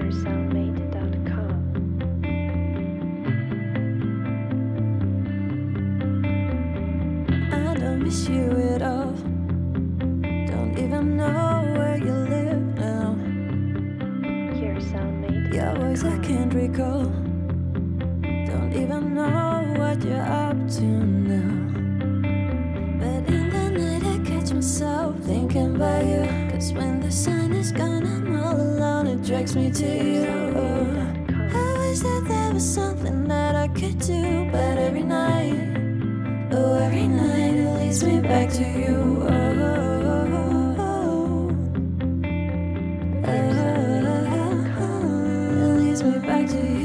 yoursoundmate.com. I don't miss you at all. Don't even know where you live now. Yoursoundmate.com. Your voice I can't recall. Don't even know what you're up to now. But in the night I catch myself thinking about you. 'Cause when the sun is gone I'm all alone, it drags me to you. I wish that there was something that I could do, but every night, oh every night it leads me back to you. It leads me back to you.